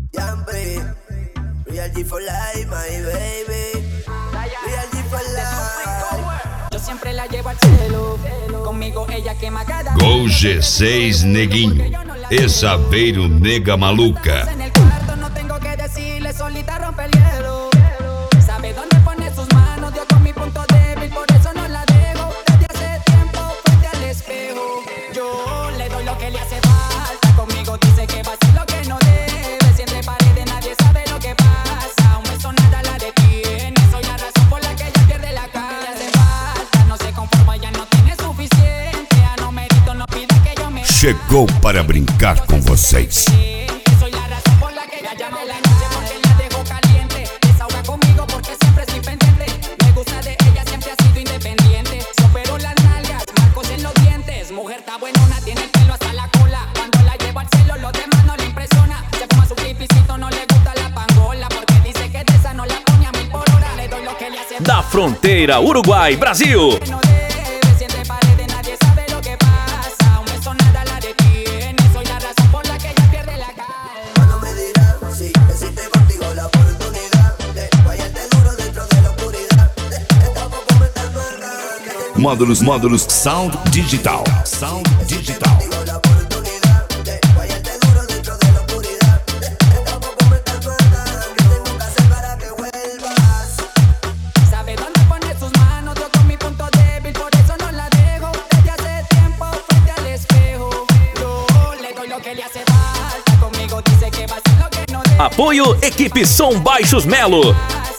Jumpy, Real G for life, my baby. Real G for life. Yo siempre la llevo al cielo. Conmigo ella quema cada Gol G6 Neguinho, esa veio nega maluca. en el cuarto, no tengo que decirle, solita rompe el hielo. Sabe dónde pone sus manos, dio con mi punto débil, por eso no la dejo. Desde hace tiempo frente al espejo, yo le doy lo que le hace falta. Conmigo dice que va a hacer lo que no debe. Siente paredes, nadie sabe lo que pasa. Un beso nada la detiene, soy la razón por la que ella pierde la cara. Le hace falta, no se conforma, ya no tiene suficiente. A no mérito, no pide que yo me Chegou para brincar com vocês. soy la razón por la que ella llama la noche, porque la dejo caliente. Desahoga conmigo porque siempre estoy pendiente. Me gusta de ella, siempre ha sido independiente. Superó las nalgas, marcos en los dientes. Mujer está buenona, tiene el pelo hasta la cola. Cuando la llevo al cielo, los demás no le impresiona. Se fuma su clipicito, no le gusta la pangola, porque dice que de esa no la pone a 1000 por hora. Le doy lo que le hace Da fronteira Uruguai, Brasil. no debe, siente paredes, nadie sabe lo que pasa. Un beso nada la detiene, soy la razón por la que ella pierde la calma. Cuando me dirás, sí, existe contigo la oportunidad de fallarte duro dentro de la oscuridad. Tampoco me estás matando. Módulos Sound Digital. Sound Digital. Contigo la oportunidad de fallarte duro dentro de la oscuridad. Tampoco me estás matando. ¿Qué tengo que hacer para que vuelvas? Sabe dónde pone sus manos, dio con mi punto débil, por eso no la dejo. Desde hace tiempo frente al espejo, yo le doy lo que le hace falta. Conmigo dice que va a hacer lo que no debe. Apoio Equipe Som Baixos Melo.